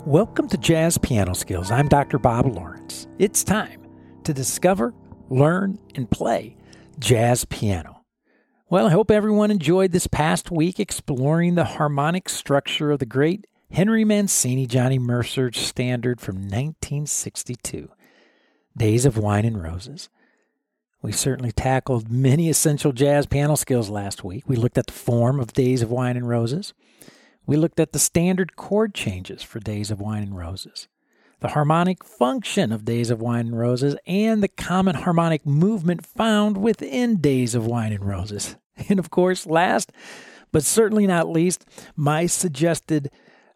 Welcome to Jazz Piano Skills. I'm Dr. Bob Lawrence. It's time to discover, learn, and play jazz piano. Well, I hope everyone enjoyed this past week exploring the harmonic structure of the great Henry Mancini-Johnny Mercer standard from 1962, Days of Wine and Roses. We certainly tackled many essential jazz piano skills last week. We looked at the form of Days of Wine and Roses. We looked at the standard chord changes for Days of Wine and Roses, the harmonic function of Days of Wine and Roses, and the common harmonic movement found within Days of Wine and Roses. And of course, last but certainly not least, my suggested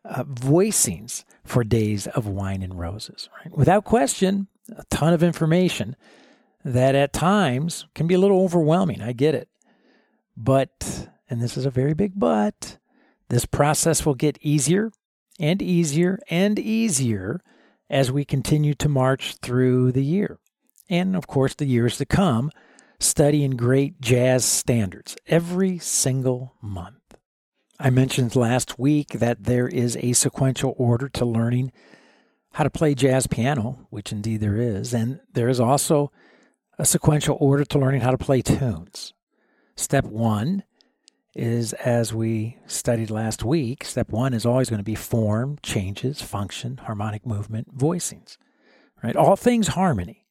voicings for Days of Wine and Roses. Right? Without question, a ton of information that at times can be a little overwhelming. I get it. But, and this is a very big but, this process will get easier and easier and easier as we continue to march through the year. And, of course, the years to come, studying great jazz standards every single month. I mentioned last week that there is a sequential order to learning how to play jazz piano, which indeed there is, and there is also a sequential order to learning how to play tunes. Step one is, as we studied last week, step one is always going to be form, changes, function, harmonic movement, voicings, right? All things harmony.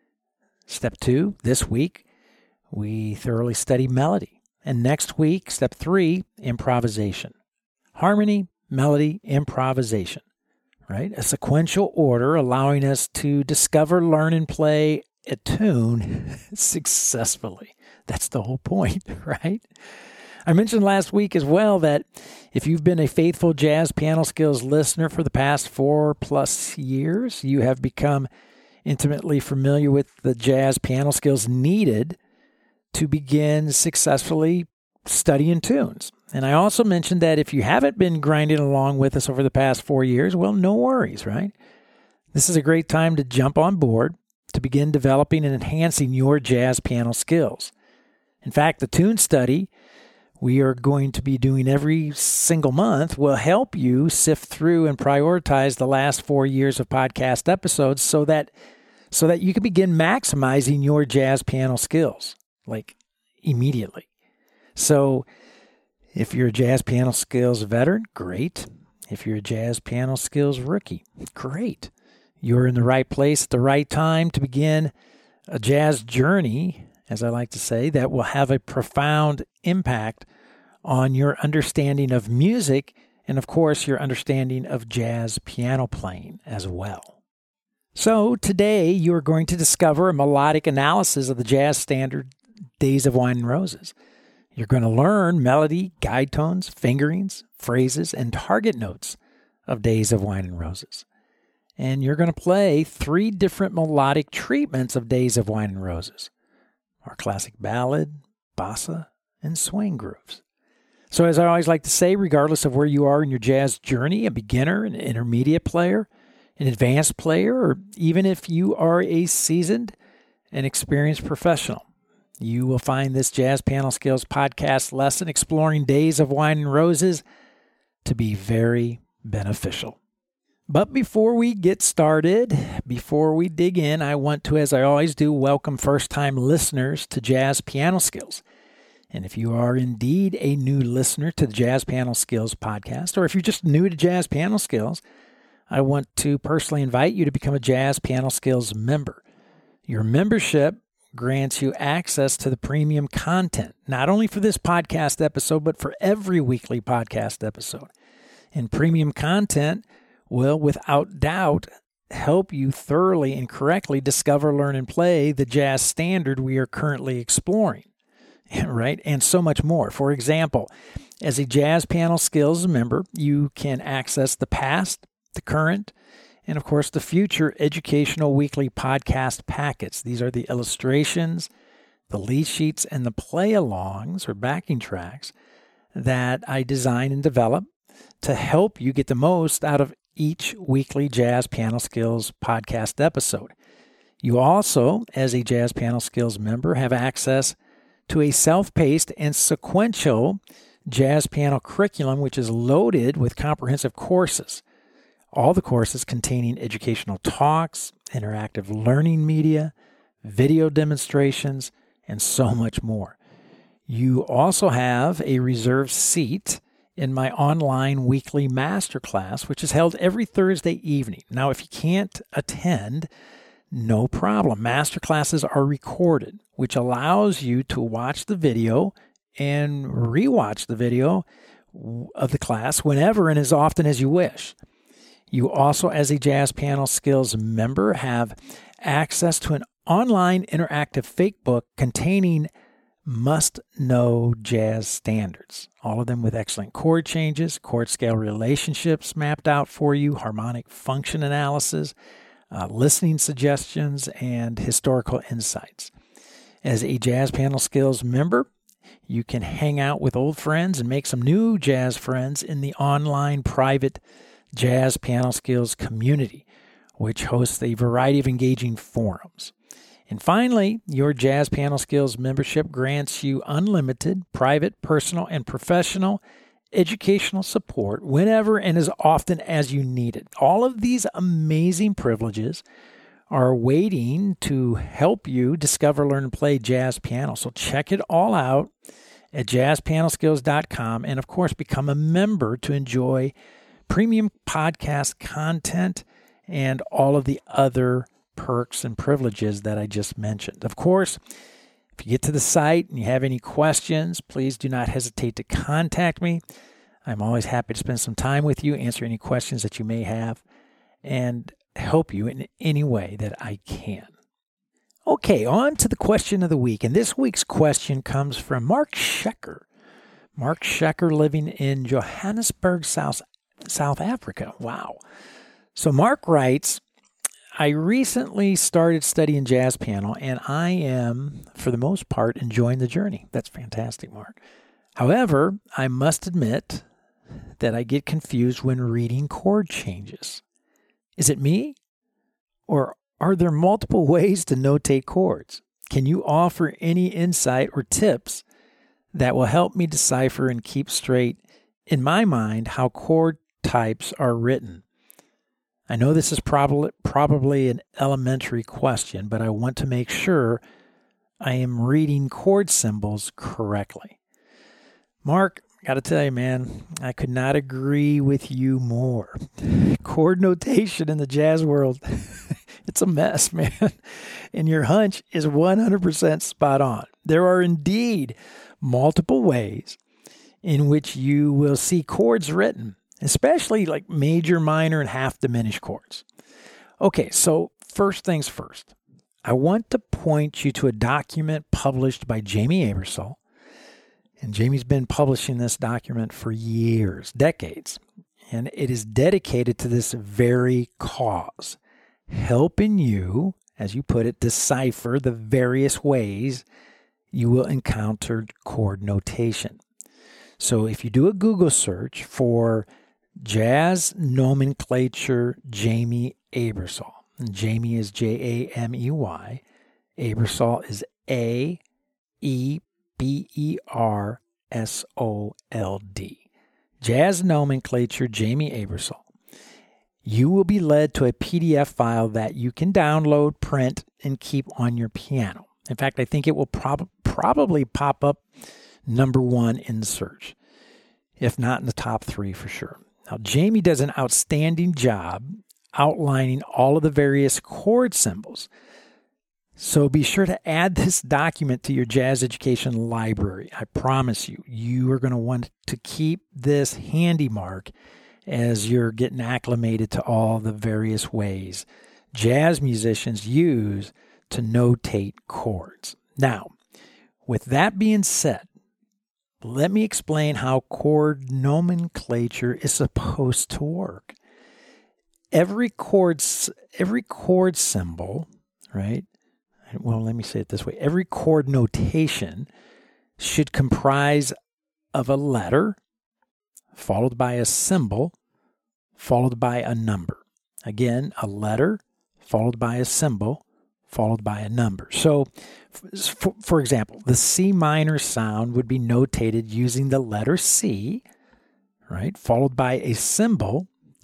Step two, this week, we thoroughly study melody. And next week, step three, improvisation. Harmony, melody, improvisation, right? A sequential order allowing us to discover, learn, and play a tune successfully. That's the whole point, right? I mentioned last week as well that if you've been a faithful Jazz Piano Skills listener for the past 4+ years, you have become intimately familiar with the jazz piano skills needed to begin successfully studying tunes. And I also mentioned that if you haven't been grinding along with us over the past 4 years, well, no worries, right? This is a great time to jump on board to begin developing and enhancing your jazz piano skills. In fact, the tune study we are going to be doing every single month will help you sift through and prioritize the last 4 years of podcast episodes so that you can begin maximizing your jazz piano skills, like immediately. So if you're a jazz piano skills veteran, great. If you're a jazz piano skills rookie, great. You're in the right place at the right time to begin a jazz journey, as I like to say, that will have a profound impact on your understanding of music and, of course, your understanding of jazz piano playing as well. So today you're going to discover a melodic analysis of the jazz standard Days of Wine and Roses. You're going to learn melody, guide tones, fingerings, phrases, and target notes of Days of Wine and Roses. And you're going to play 3 different melodic treatments of Days of Wine and Roses: our classic ballad, bossa, and swing grooves. So as I always like to say, regardless of where you are in your jazz journey, a beginner, an intermediate player, an advanced player, or even if you are a seasoned and experienced professional, you will find this Jazz Piano Skills podcast lesson exploring Days of Wine and Roses to be very beneficial. But before we get started, before we dig in, I want to, as I always do, welcome first-time listeners to Jazz Piano Skills. And if you are indeed a new listener to the Jazz Piano Skills podcast, or if you're just new to Jazz Piano Skills, I want to personally invite you to become a Jazz Piano Skills member. Your membership grants you access to the premium content, not only for this podcast episode, but for every weekly podcast episode. And premium content will, without doubt, help you thoroughly and correctly discover, learn, and play the jazz standard we are currently exploring, right? And so much more. For example, as a Jazz Piano Skills member, you can access the past, the current, and of course the future educational weekly podcast packets. These are the illustrations, the lead sheets, and the play-alongs or backing tracks that I design and develop to help you get the most out of each weekly Jazz Piano Skills podcast episode. You also, as a Jazz Piano Skills member, have access to a self-paced and sequential jazz piano curriculum, which is loaded with comprehensive courses All the courses containing educational talks, interactive learning media, video demonstrations, and so much more. You also have a reserved seat in my online weekly masterclass, which is held every Thursday evening. Now, if you can't attend, no problem. Masterclasses are recorded, which allows you to watch the video and rewatch the video of the class whenever and as often as you wish. You also, as a Jazz Piano Skills member, have access to an online interactive fake book containing must-know jazz standards, all of them with excellent chord changes, chord scale relationships mapped out for you, harmonic function analysis, listening suggestions, and historical insights. As a Jazz Piano Skills member, you can hang out with old friends and make some new jazz friends in the online private Jazz Piano Skills community, which hosts a variety of engaging forums. And finally, your Jazz Piano Skills membership grants you unlimited private, personal, and professional educational support whenever and as often as you need it. All of these amazing privileges are waiting to help you discover, learn, and play jazz piano. So check it all out at jazzpianoskills.com, and of course, become a member to enjoy premium podcast content and all of the other perks and privileges that I just mentioned. Of course, if you get to the site and you have any questions, please do not hesitate to contact me. I'm always happy to spend some time with you, answer any questions that you may have, and help you in any way that I can. Okay, on to the question of the week. And this week's question comes from Mark Schecker. Mark Schecker, living in Johannesburg, South Africa. Wow. So Mark writes, I recently started studying jazz piano, and I am, for the most part, enjoying the journey. That's fantastic, Mark. However, I must admit that I get confused when reading chord changes. Is it me? Or are there multiple ways to notate chords? Can you offer any insight or tips that will help me decipher and keep straight, in my mind, how chord types are written? I know this is probably an elementary question, but I want to make sure I am reading chord symbols correctly. Mark, got to tell you, man, I could not agree with you more. Chord notation in the jazz world, it's a mess, man. And your hunch is 100% spot on. There are indeed multiple ways in which you will see chords written, especially like major, minor, and half diminished chords. Okay, so first things first. I want to point you to a document published by Jamie Aebersold. And Jamie's been publishing this document for years, decades. And it is dedicated to this very cause, helping you, as you put it, decipher the various ways you will encounter chord notation. So if you do a Google search for Jazz Nomenclature Jamie Aebersold, and Jamie is Jamey, Aebersold is Aebersold. Jazz Nomenclature Jamie Aebersold. You will be led to a PDF file that you can download, print, and keep on your piano. In fact, I think it will probably pop up number one in the search, if not in the top 3 for sure. Now, Jamie does an outstanding job outlining all of the various chord symbols. So be sure to add this document to your jazz education library. I promise you, you are going to want to keep this handy, Mark, as you're getting acclimated to all the various ways jazz musicians use to notate chords. Now, with that being said, let me explain how chord nomenclature is supposed to work. Every chord symbol, right? Well, let me say it this way. Every chord notation should comprise of a letter, followed by a symbol, followed by a number. Again, a letter, followed by a symbol, followed by a number. So, for example, the C minor sound would be notated using the letter C, right, followed by a symbol,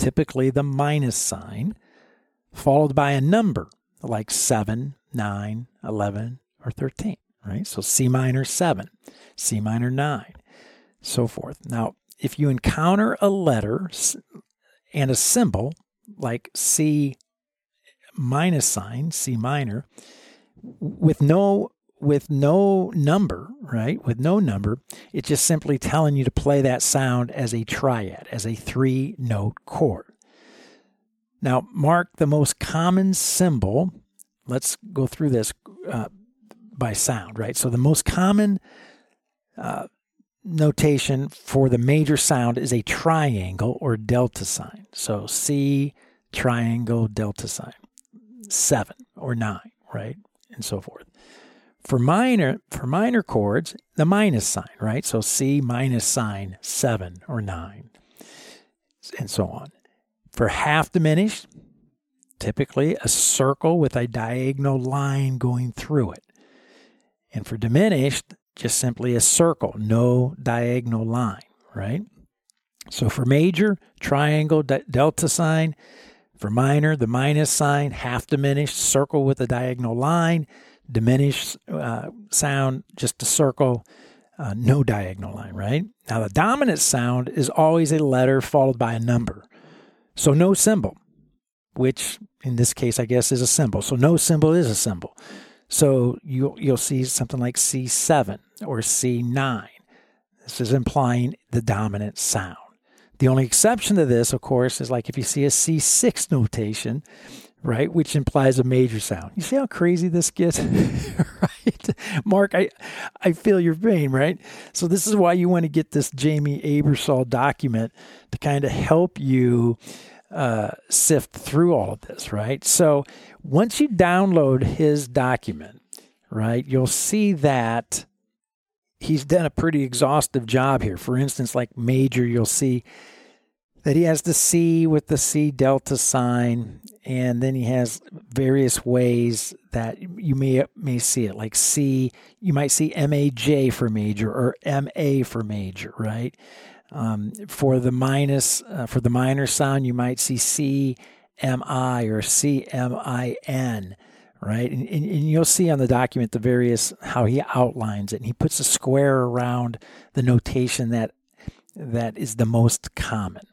typically the minus sign, followed by a number like 7, 9, 11, or 13, right? So C minor 7, C minor 9, so forth. Now, if you encounter a letter and a symbol like C minus sign, C minor, with no number, right? With no number, it's just simply telling you to play that sound as a triad, as a 3-note chord. Now, mark the most common symbol. Let's go through this by sound, right? So the most common notation for the major sound is a triangle or delta sign. So C, triangle, delta sign, 7 or 9, right? And so forth. For minor chords, the minus sign, right? So C minus sign, 7 or 9, and so on. For half diminished, typically a circle with a diagonal line going through it. And for diminished, just simply a circle, no diagonal line, right? So for major, triangle, delta sign. For minor, the minus sign, half diminished, circle with a diagonal line. Diminished sound, just a circle, no diagonal line, right? Now, the dominant sound is always a letter followed by a number. So no symbol, which in this case, I guess, is a symbol. So no symbol is a symbol. So you'll see something like C7 or C9. This is implying the dominant sound. The only exception to this, of course, is like if you see a C6 notation, right, which implies a major sound. You see how crazy this gets? Right? Mark, I feel your pain, right? So this is why you want to get this Jamie Aebersold document to kind of help you sift through all of this, right? So once you download his document, right, you'll see that he's done a pretty exhaustive job here. For instance, like major, you'll see that he has the C with the C delta sign, and then he has various ways that you may see it. Like C, you might see MAJ for major or MA for major, right? For the minor sound, you might see CMI or CMIN, right? And you'll see on the document the various, how he outlines it. And he puts a square around the notation that is the most common.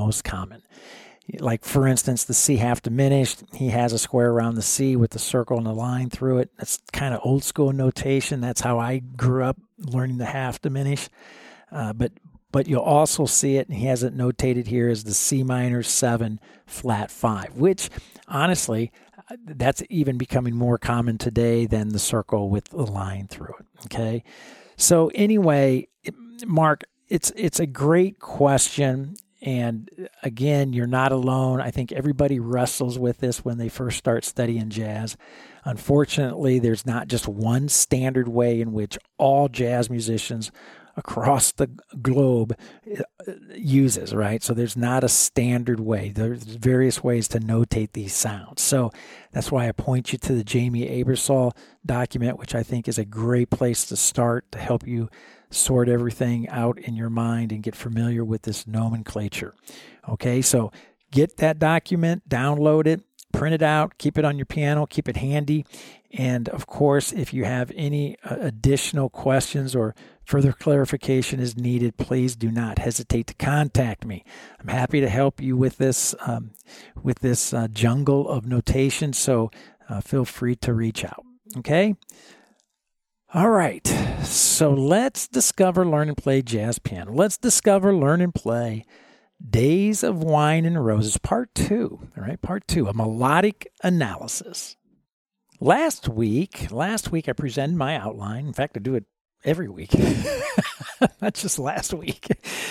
Like, for instance, the C half diminished, he has a square around the C with a circle and a line through it. That's kind of old school notation. That's how I grew up learning the half diminish. But you'll also see it, and he has it notated here as the C minor 7 flat 5, which honestly, that's even becoming more common today than the circle with the line through it. Okay. So anyway, Mark, it's a great question. And again, you're not alone. I think everybody wrestles with this when they first start studying jazz. Unfortunately, there's not just one standard way in which all jazz musicians across the globe uses, right? So there's not a standard way. There's various ways to notate these sounds. So that's why I point you to the Jamie Aebersold document, which I think is a great place to start to help you sort everything out in your mind and get familiar with this nomenclature. Okay, so get that document, download it, print it out, keep it on your piano, keep it handy. And of course, if you have any additional questions or further clarification is needed, please do not hesitate to contact me. I'm happy to help you with this jungle of notation, so feel free to reach out. Okay? All right, so let's discover, learn, and play jazz piano. Let's discover, learn, and play Days of Wine and Roses, Part 2. All right, Part 2, a melodic analysis. Last week I presented my outline. In fact, I do it every week, not just last week.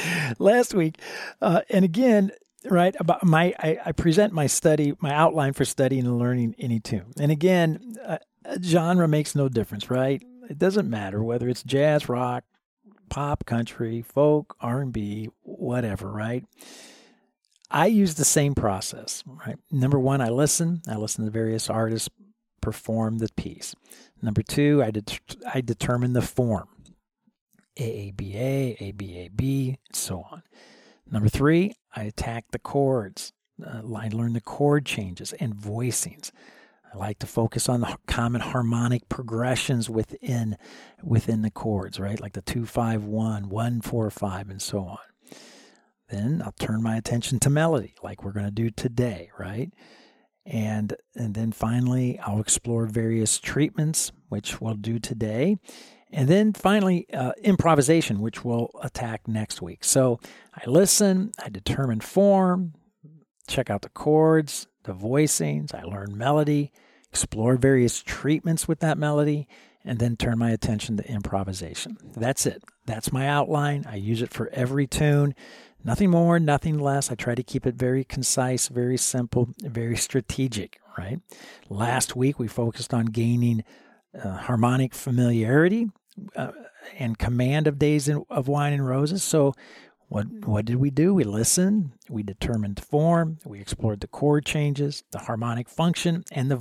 And again, right, about I present my outline for studying and learning any tune. And again, genre makes no difference, right? It doesn't matter whether it's jazz, rock, pop, country, folk, R&B, whatever, right? I use the same process, right? Number one, I listen to various artists perform the piece. Number two, I determine the form. AABA, ABAB, so on. Number 3, I attack the chords. I learn the chord changes and voicings. I like to focus on the common harmonic progressions within the chords, right? Like the 2-5-1, 1-4-5, and so on. Then I'll turn my attention to melody, like we're going to do today, right? And then finally, I'll explore various treatments, which we'll do today. And then finally, improvisation, which we'll attack next week. So I listen, I determine form, check out the chords, the voicings, I learn melody, explore various treatments with that melody, and then turn my attention to improvisation. That's it. That's my outline. I use it for every tune. Nothing more, nothing less. I try to keep it very concise, very simple, very strategic, right? Last week, we focused on gaining harmonic familiarity and command of Days of Wine and Roses. So what did we do? We listened, we determined form, we explored the chord changes, the harmonic function, and the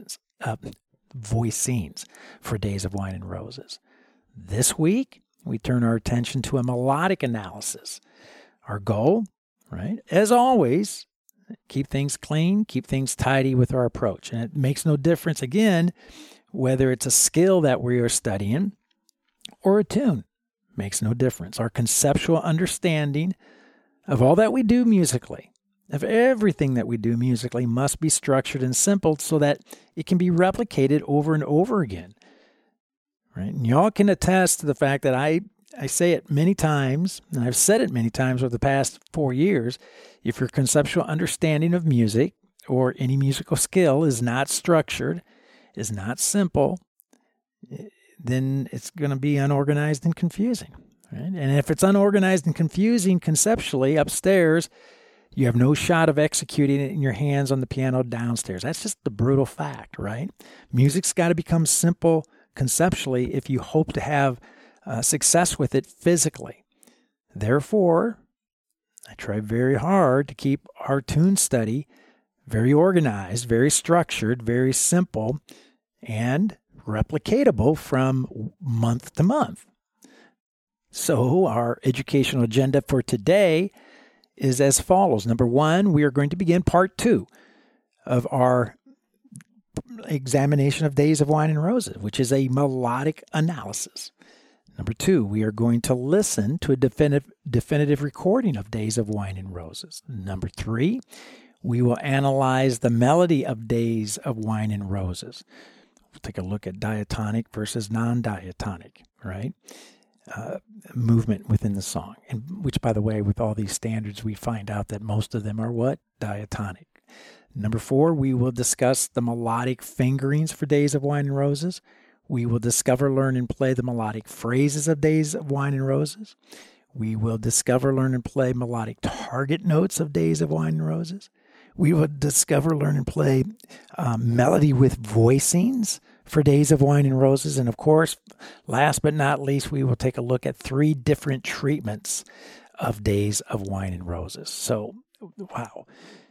voicings for Days of Wine and Roses. This week, we turn our attention to a melodic analysis. Our goal, right, as always, keep things clean, keep things tidy with our approach. And it makes no difference, again, whether it's a skill that we are studying or a tune. Makes no difference. Our conceptual understanding of all that we do musically, of everything that we do musically, must be structured and simple so that it can be replicated over and over again. Right? And y'all can attest to the fact that I say it many times, and I've said it many times over the past 4 years. If your conceptual understanding of music or any musical skill is not structured, is not simple, then it's going to be unorganized and confusing. Right? And if it's unorganized and confusing conceptually upstairs, you have no shot of executing it in your hands on the piano downstairs. That's just the brutal fact, right? Music's got to become simple conceptually if you hope to have success with it physically. Therefore, I try very hard to keep our tune study very organized, very structured, very simple, and replicatable from month to month. So our educational agenda for today is as follows. Number 1, we are going to begin part 2 of our examination of Days of Wine and Roses, which is a melodic analysis. Number 2, we are going to listen to a definitive recording of Days of Wine and Roses. Number 3, we will analyze the melody of Days of Wine and Roses. We'll take a look at diatonic versus non-diatonic, right? Movement within the song. And which, by the way, with all these standards, we find out that most of them are what? Diatonic. Number 4, we will discuss the melodic fingerings for Days of Wine and Roses. We will discover, learn, and play the melodic phrases of Days of Wine and Roses. We will discover, learn, and play melodic target notes of Days of Wine and Roses. We will discover, learn, and play melody with voicings for Days of Wine and Roses. And of course, last but not least, we will take a look at 3 different treatments of Days of Wine and Roses. So, wow.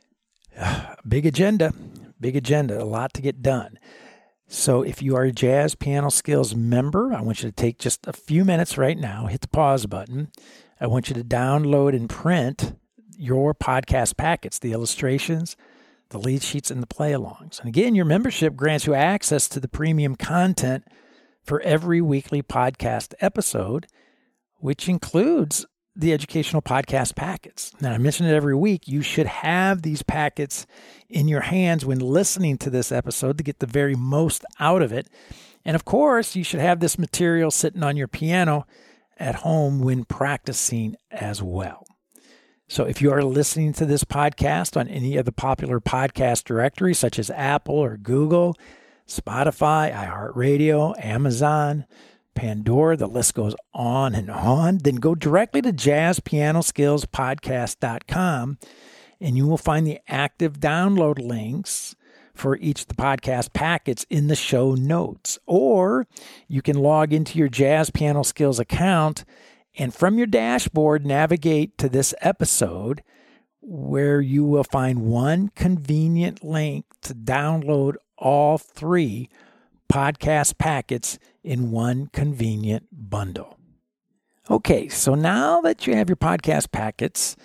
Big agenda, a lot to get done. So if you are a Jazz Piano Skills member, I want you to take just a few minutes right now, hit the pause button. I want you to download and print your podcast packets, the illustrations, the lead sheets, and the play-alongs. And again, your membership grants you access to the premium content for every weekly podcast episode, which includes the educational podcast packets. Now, I mention it every week. You should have these packets in your hands when listening to this episode to get the very most out of it. And of course, you should have this material sitting on your piano at home when practicing as well. So if you are listening to this podcast on any of the popular podcast directories, such as Apple or Google, Spotify, iHeartRadio, Amazon, Pandora, the list goes on, then go directly to jazzpianoskillspodcast.com, and you will find the active download links for each of the podcast packets in the show notes. Or you can log into your Jazz Piano Skills account and from your dashboard navigate to this episode, where you will find one convenient link to download all 3 podcast packets in one convenient bundle. Okay, so now that you have your podcast packets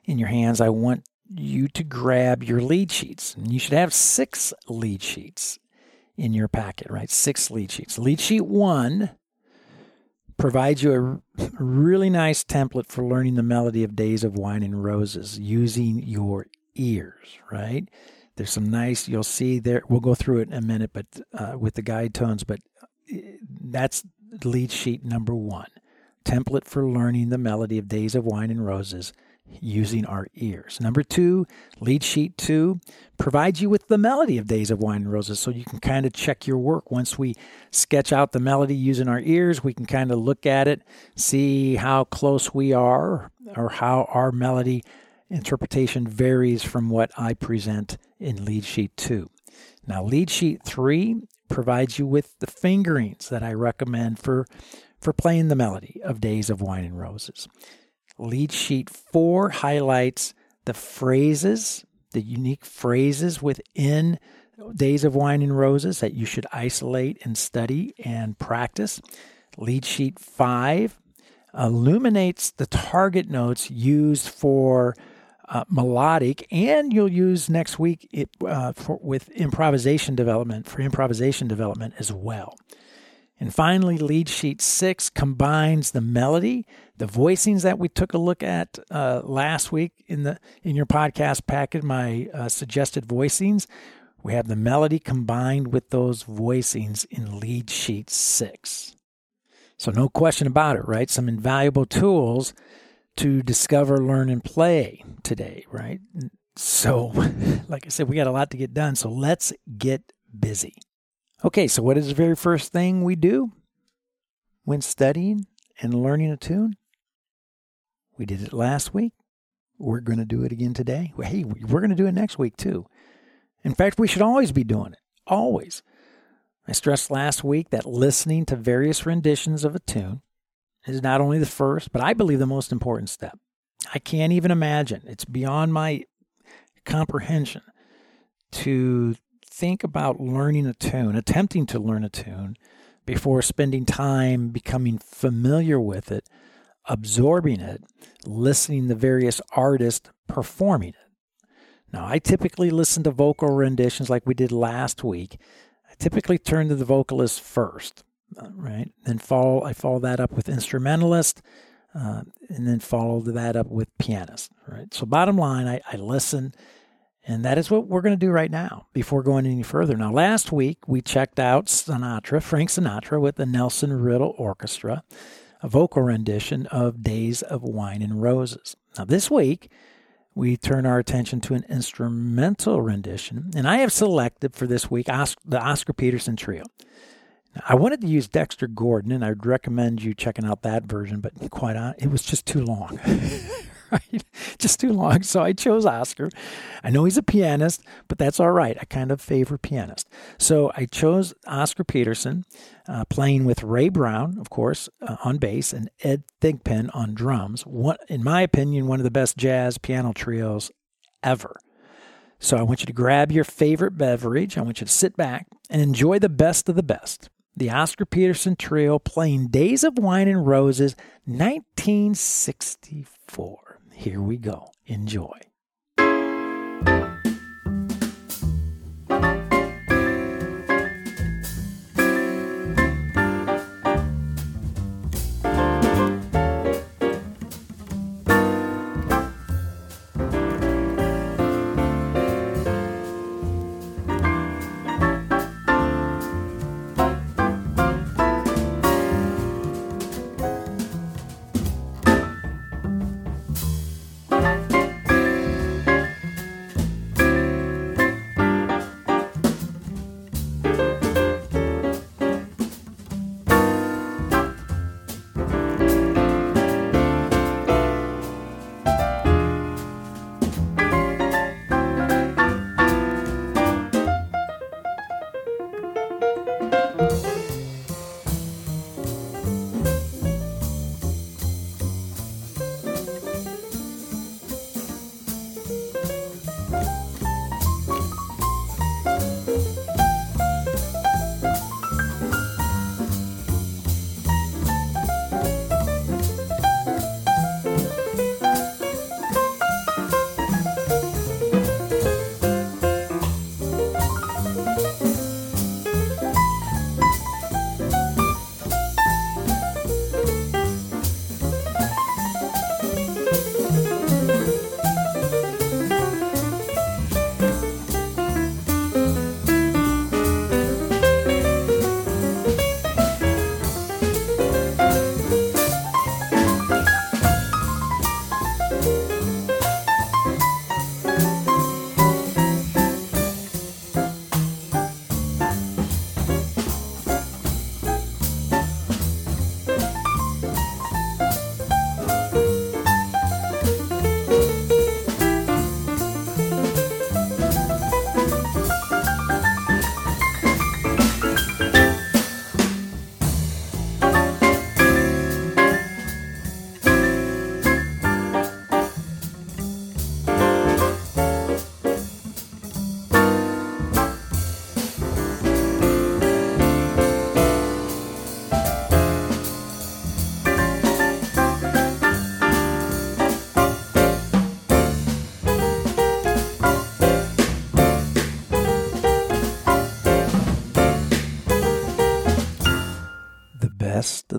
in your hands, I want you to grab your lead sheets. And you should have 6 lead sheets in your packet, right? 6 lead sheets. Lead sheet 1 provides you a really nice template for learning the melody of Days of Wine and Roses using your ears, right? There's some nice, you'll see there, we'll go through it in a minute, but with the guide tones, but that's lead sheet number 1, template for learning the melody of Days of Wine and Roses using our ears. Number 2, lead sheet 2 provides you with the melody of Days of Wine and Roses, so you can kind of check your work. Once we sketch out the melody using our ears, we can kind of look at it, see how close we are, or how our melody interpretation varies from what I present in lead sheet 2. Now, lead sheet 3 provides you with the fingerings that I recommend for playing the melody of Days of Wine and Roses. Lead sheet 4 highlights the phrases, the unique phrases within Days of Wine and Roses that you should isolate and study and practice. Lead sheet 5 illuminates the target notes used for melodic, and you'll use next week with improvisation development, for improvisation development as well. And finally, lead sheet 6 combines the melody, the voicings that we took a look at last week in your podcast packet, my suggested voicings. We have the melody combined with those voicings in lead sheet 6. So no question about it, right? Some invaluable tools to discover, learn, and play today, right? So, like I said, we got a lot to get done, so let's get busy. Okay, so what is the very first thing we do when studying and learning a tune? We did it last week. We're going to do it again today. Hey, we're going to do it next week too. In fact, we should always be doing it. Always. I stressed last week that listening to various renditions of a tune is not only the first, but I believe the most important step. I can't even imagine. It's beyond my comprehension to think about learning a tune, attempting to learn a tune, before spending time becoming familiar with it, absorbing it, listening to various artists performing it. Now, I typically listen to vocal renditions like we did last week. I typically turn to the vocalist first, right? Then I follow that up with instrumentalist, and then follow that up with pianist, right? So bottom line, I listen. And that is what we're going to do right now before going any further. Now, last week, we checked out Frank Sinatra with the Nelson Riddle Orchestra, a vocal rendition of Days of Wine and Roses. Now, this week, we turn our attention to an instrumental rendition, and I have selected for this week the Oscar Peterson Trio. Now, I wanted to use Dexter Gordon, and I'd recommend you checking out that version, but quite honestly, it was just too long. Right? Just too long. So I chose Oscar. I know he's a pianist, but that's all right. I kind of favor pianist. So I chose Oscar Peterson, playing with Ray Brown, of course, on bass, and Ed Thigpen on drums. In my opinion, one of the best jazz piano trios ever. So I want you to grab your favorite beverage. I want you to sit back and enjoy the best of the best. The Oscar Peterson Trio playing Days of Wine and Roses, 1964. Here we go. Enjoy.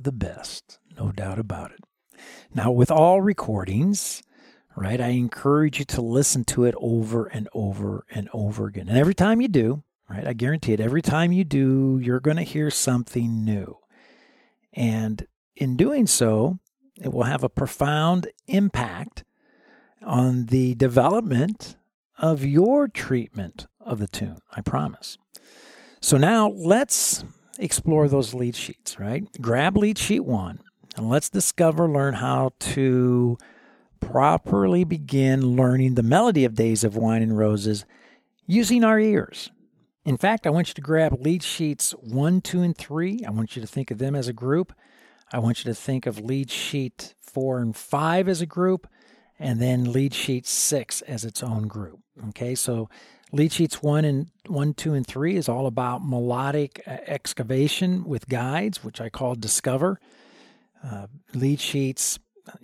of the best, no doubt about it. Now, with all recordings, right, I encourage you to listen to it over and over and over again. And every time you do, right, I guarantee it, every time you do, you're going to hear something new. And in doing so, it will have a profound impact on the development of your treatment of the tune, I promise. So now let's explore those lead sheets, right? Grab lead sheet 1 and let's learn how to properly begin learning the melody of Days of Wine and Roses using our ears. In fact, I want you to grab lead sheets 1, 2, and 3. I want you to think of them as a group. I want you to think of lead sheet 4 and 5 as a group, and then lead sheet 6 as its own group. Okay, so lead sheets 1, 2, and 3 is all about melodic excavation with guides, which I call Discover. Lead sheets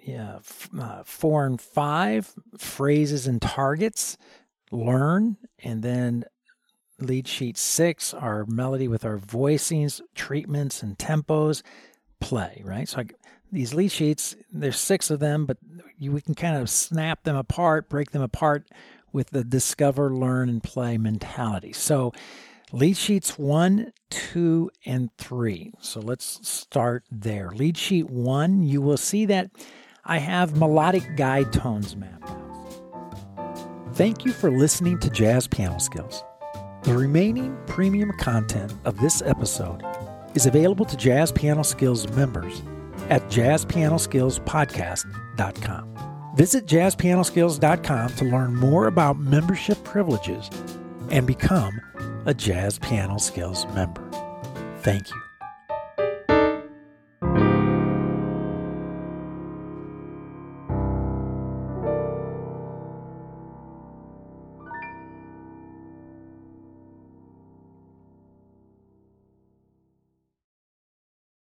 4 and 5, phrases and targets, Learn, and then lead sheet 6, our melody with our voicings, treatments, and tempos, Play, right? So these lead sheets, there's 6 of them, but we can kind of snap them apart, break them apart with the Discover, Learn, and Play mentality. So lead sheets 1, 2, and 3. So let's start there. Lead sheet 1, you will see that I have melodic guide tones mapped out. Thank you for listening to Jazz Piano Skills. The remaining premium content of this episode is available to Jazz Piano Skills members at jazzpianoskillspodcast.com. Visit jazzpianoskills.com to learn more about membership privileges and become a Jazz Piano Skills member. Thank you.